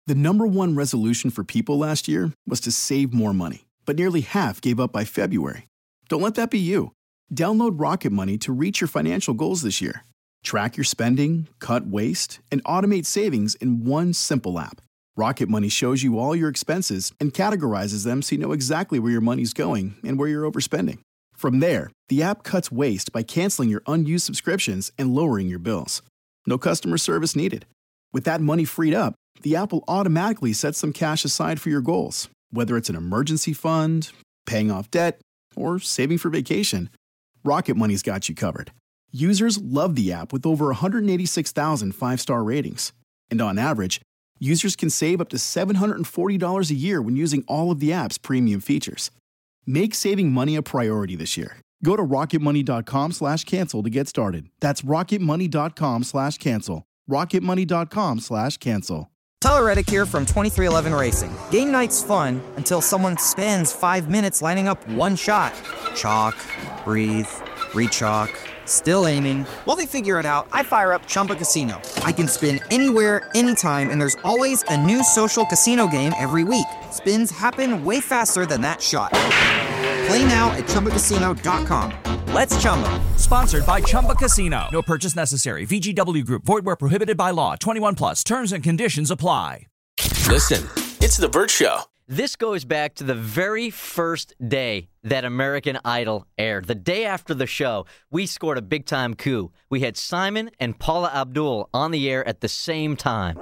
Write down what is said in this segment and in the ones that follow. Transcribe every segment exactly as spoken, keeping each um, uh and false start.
The number one resolution for people last year was to save more money, but nearly half gave up by February. Don't let that be you. Download Rocket Money to reach your financial goals this year. Track your spending, cut waste, and automate savings in one simple app. Rocket Money shows you all your expenses and categorizes them so you know exactly where your money's going and where you're overspending. From there, the app cuts waste by canceling your unused subscriptions and lowering your bills. No customer service needed. With that money freed up, the app will automatically set some cash aside for your goals, whether it's an emergency fund, paying off debt, or saving for vacation. Rocket Money's got you covered. Users love the app with over one hundred eighty-six thousand five-star ratings. And on average, users can save up to seven hundred forty dollars a year when using all of the app's premium features. Make saving money a priority this year. Go to rocketmoney.com slash cancel to get started. That's rocketmoney.com slash cancel. rocketmoney.com slash cancel. Tyler Reddick here from twenty-three eleven Racing. Game night's fun until someone spends five minutes lining up one shot. Chalk, breathe, re-chalk, still aiming. While they figure it out, I fire up Chumba Casino. I can spin anywhere, anytime, and there's always a new social casino game every week. Spins happen way faster than that shot. Play now at Chumba Casino dot com. Let's Chumba. Sponsored by Chumba Casino. No purchase necessary. V G W Group. Void where prohibited by law. twenty-one plus. Terms and conditions apply. Listen, it's The Bert Show. This goes back to the very first day that American Idol aired. The day after the show, we scored a big-time coup. We had Simon and Paula Abdul on the air at the same time.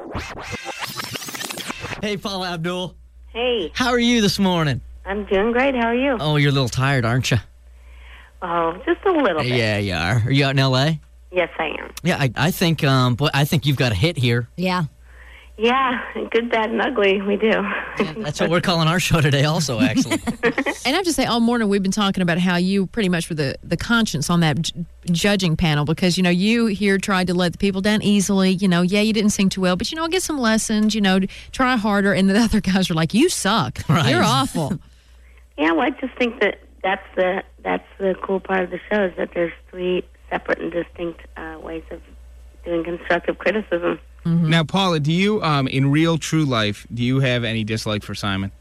Hey, Paula Abdul. Hey. How are you this morning? I'm doing great. How are you? Oh, you're a little tired, aren't you? Oh, just a little bit. Yeah, you are. Are you out in L A? Yes, I am. Yeah, I, I think. Um, boy, I think you've got a hit here. Yeah. Yeah, good, bad, and ugly. We do. Yeah, that's what we're calling our show today, also. Actually. And I have to say, all morning we've been talking about how you pretty much were the the conscience on that j- judging panel because you know you here tried to let the people down easily. You know, yeah, you didn't sing too well, but you know, get some lessons. You know, try harder. And the other guys are like, "You suck. Right. You're awful." Yeah, well, I just think that that's the that's the cool part of the show is that there's three separate and distinct uh, ways of doing constructive criticism. Mm-hmm. Now, Paula, do you, um, in real, true life, do you have any dislike for Simon?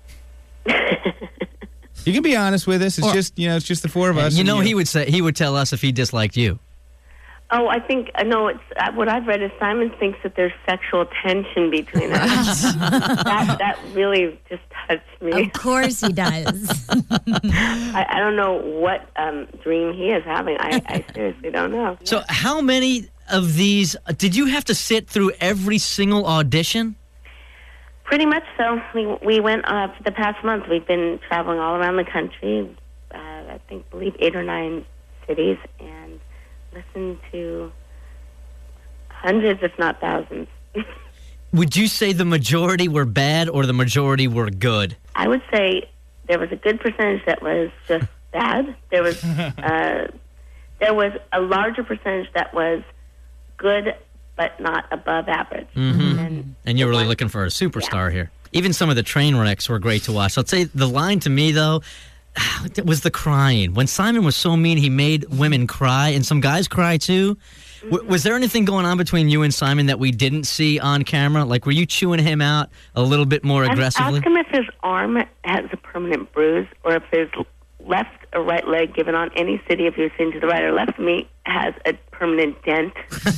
You can be honest with us. It's Or, just, you know, it's just the four of us. You know, you. he would say he would tell us if he disliked you. Oh, I think uh, no. It's uh, what I've read is Simon thinks that there's sexual tension between us. that that really just touched me. Of course he does. I, I don't know what um, dream he is having. I, I seriously don't know. So, how many of these did you have to sit through every single audition? Pretty much so. We we went uh, for the past month. We've been traveling all around the country. Uh, I think, believe eight or nine cities, and listened to hundreds, if not thousands. Would you say the majority were bad or the majority were good? I would say there was a good percentage that was just bad. There was uh, there was a larger percentage that was good, but not above average. Mm-hmm. And, and you're really looking for a superstar yeah. here. Even some of the train wrecks were great to watch. I'll say the line to me, though, was the crying. When Simon was so mean, he made women cry, and some guys cry, too. Mm-hmm. W- was there anything going on between you and Simon that we didn't see on camera? Like, were you chewing him out a little bit more aggressively? Ask him if his arm has a permanent bruise or if his left or right leg, given on any city, if you're sitting to the right or left of me, has a permanent dent.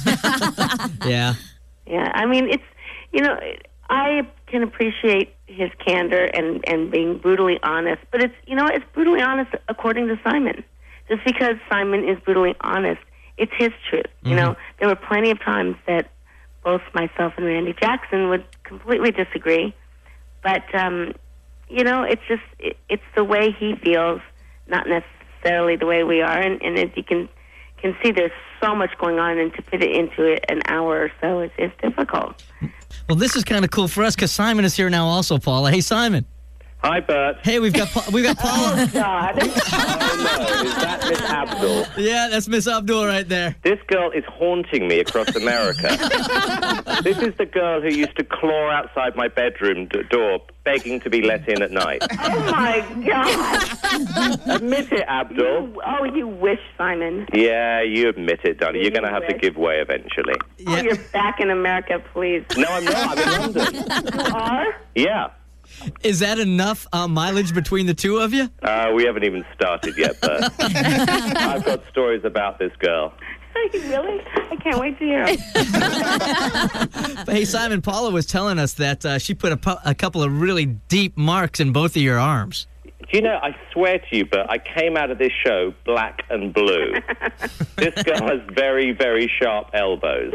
Yeah. Yeah, I mean, it's, you know, I can appreciate his candor and, and being brutally honest, but it's, you know, it's brutally honest according to Simon. Just because Simon is brutally honest, it's his truth. Mm-hmm. You know, there were plenty of times that both myself and Randy Jackson would completely disagree, but, um, you know, it's just, it, it's the way he feels, not necessarily the way we are, and, and as you can can see, there's so much going on, and to fit it into it an hour or so is, is difficult. Well, this is kind of cool for us because Simon is here now also, Paula. Hey, Simon. Hi, Bert. Hey, we've got Pa- we've got Paula. God. Oh, no. Is that Miss Abdul? Yeah, that's Miss Abdul right there. This girl is haunting me across America. This is the girl who used to claw outside my bedroom d- door, begging to be let in at night. Oh, my God. Admit it, Abdul. You, oh, you wish, Simon. Yeah, you admit it, darling. You're You going to have to wish. give way eventually. Oh, you're back in America, please. No, I'm not. I'm in London. You are? Yeah. Is that enough uh, mileage between the two of you? Uh, we haven't even started yet, Bert. I've got stories about this girl. Really? I can't wait to hear 'em. Hey, Simon, Paula was telling us that uh, she put a, pu- a couple of really deep marks in both of your arms. Do you know, I swear to you, Bert, I came out of this show black and blue. This girl has very, very sharp elbows.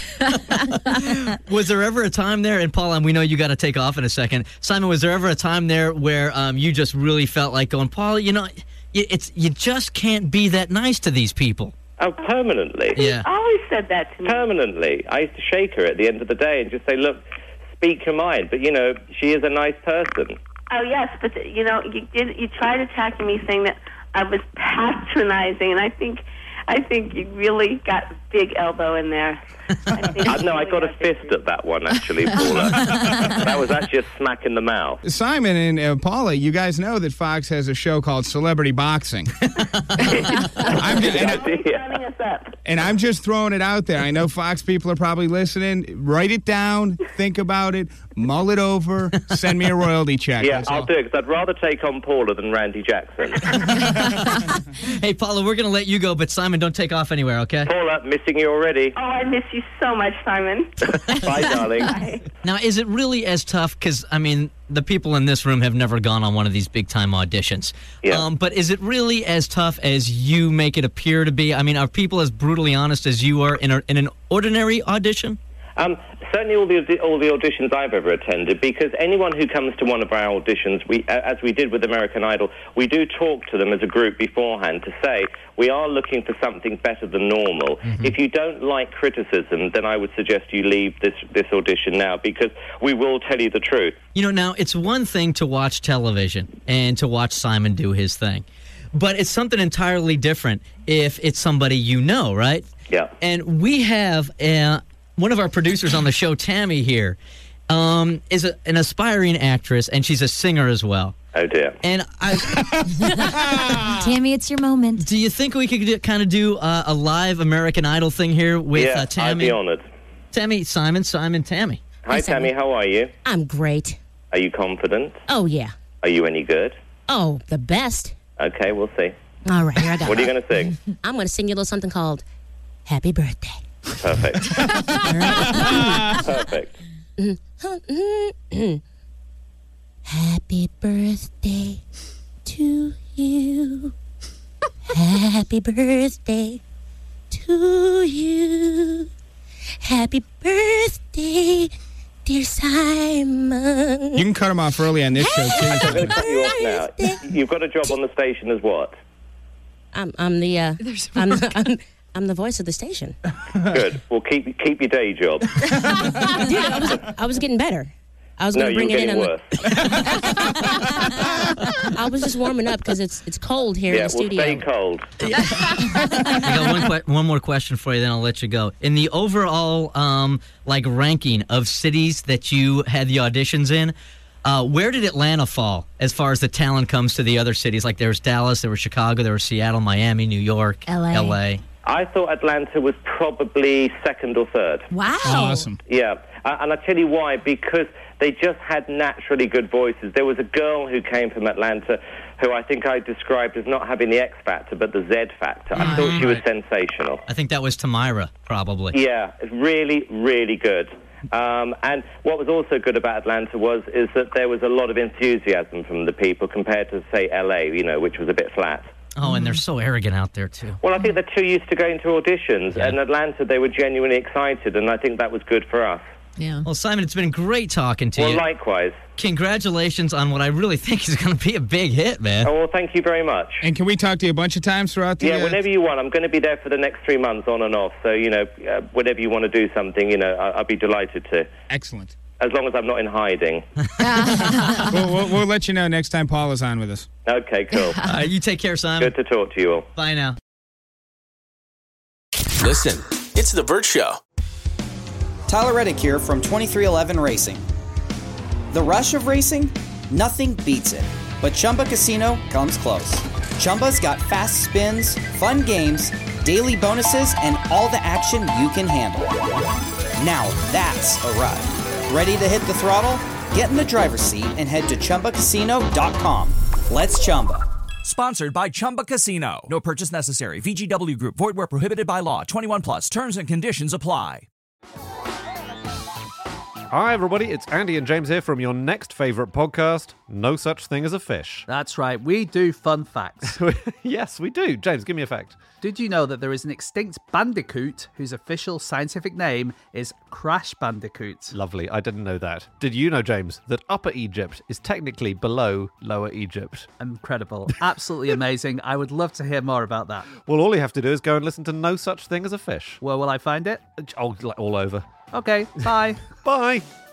Was there ever a time there, and Paula, we know you got to take off in a second. Simon, was there ever a time there where um, you just really felt like going, Paula, you know, you, it's you just can't be that nice to these people? Oh, permanently. Yeah. Always said that to me. Permanently. I used to shake her at the end of the day and just say, look, speak your mind. But, you know, she is a nice person. Oh, yes, but, you know, you did. You tried attacking me saying that I was patronizing, and I think I think you really got a big elbow in there. I think I, you no, I really got a got big- fist at that one, actually, Paula. That was actually a smack in the mouth. Simon and uh, Paula, you guys know that Fox has a show called Celebrity Boxing. I'm just, and, I, Running us up. and I'm just throwing it out there. I know Fox people are probably listening. Write it down, think about it, mull it over, send me a royalty check. Yeah, That's I'll all. do it, because I'd rather take on Paula than Randy Jackson. Hey, Paula, we're going to let you go, but Simon, don't take off anywhere, okay? Paula, missing you already. Oh, I miss you so much, Simon. Bye, darling. Bye. Now, is it really as tough? Because, I mean, the people in this room have never gone on one of these big-time auditions. Yeah. Um, but is it really as tough as you make it appear to be? I mean, are people as brutally honest as you are in, a, in an ordinary audition? Um, certainly all the all the auditions I've ever attended, because anyone who comes to one of our auditions, we, as we did with American Idol, we do talk to them as a group beforehand to say, we are looking for something better than normal. Mm-hmm. If you don't like criticism, then I would suggest you leave this, this audition now, because we will tell you the truth. You know, now, it's one thing to watch television and to watch Simon do his thing. But it's something entirely different if it's somebody you know, right? Yeah. And we have uh, one of our producers on the show, Tammy, here, um, is a, an aspiring actress, and she's a singer as well. Oh, dear. And I, Tammy, it's your moment. do you think we could do, kind of do uh, a live American Idol thing here with yeah, uh, Tammy? I'd be honoured. Tammy, Simon, Simon, Tammy. Hi, Tammy, how are you? I'm great. Are you confident? Oh, yeah. Are you any good? Oh, the best. Okay, we'll see. All right, here I go. What are you going to sing? I'm going to sing you a little something called Happy Birthday. Perfect. Perfect. Happy birthday to you. Happy birthday to you. Happy birthday, dear Simon. You can cut him off early on this show, too. I'm going to cut you off now. You've got a job on the station as what? I'm, I'm the uh, I'm, I'm, I'm the voice of the station. Good. Well, keep keep your day job. Dude, I was, I was getting better. I was No, going to you're bring it in. getting On worse. the, I was just warming up because it's it's cold here Yeah, in the we'll studio. stay cold. I got one que- one more question for you, then I'll let you go. In the overall um, like ranking of cities that you had the auditions in, uh, where did Atlanta fall as far as the talent comes to the other cities? Like there was Dallas, there was Chicago, there was Seattle, Miami, New York, L A. L A. I thought Atlanta was probably second or third. Wow. Awesome. Yeah, uh, and I'll tell you why, because they just had naturally good voices. There was a girl who came from Atlanta who I think I described as not having the X factor, but the Z factor. I thought she was sensational. I think that was Tamira, probably. Yeah, it's really, really good. Um, and what was also good about Atlanta was is that there was a lot of enthusiasm from the people compared to, say, L A, you know, which was a bit flat. Oh, and they're so arrogant out there, too. Well, I think they're too used to going to auditions. Yeah. In Atlanta, they were genuinely excited, and I think that was good for us. Yeah. Well, Simon, it's been great talking to Well, you. likewise. Congratulations on what I really think is going to be a big hit, man. Oh, well, thank you very much. And can we talk to you a bunch of times throughout the Yeah, uh, whenever you want. I'm going to be there for the next three months on and off. So, you know, uh, whenever you want to do something, you know, I- I'll be delighted to. Excellent. As long as I'm not in hiding. we'll, we'll, we'll let you know next time Paul is on with us. Okay, cool. All right, you take care, Simon. Good to talk to you all. Bye now. Listen, it's The Burt Show. Tyler Reddick here from twenty-three eleven Racing. The rush of racing? Nothing beats it. But Chumba Casino comes close. Chumba's got fast spins, fun games, daily bonuses, and all the action you can handle. Now that's a ride. Ready to hit the throttle? Get in the driver's seat and head to Chumba Casino dot com. Let's Chumba. Sponsored by Chumba Casino. No purchase necessary. V G W Group. Void where prohibited by law. twenty-one plus. Terms and conditions apply. Hi, everybody. It's Andy and James here from your next favourite podcast, No Such Thing as a Fish. That's right. We do fun facts. Yes, we do. James, give me a fact. Did you know that there is an extinct bandicoot whose official scientific name is Crash Bandicoot? Lovely. I didn't know that. Did you know, James, that Upper Egypt is technically below Lower Egypt? Incredible. Absolutely amazing. I would love to hear more about that. Well, all you have to do is go and listen to No Such Thing as a Fish. Where will I find it? Oh, like all over. Okay, bye. Bye.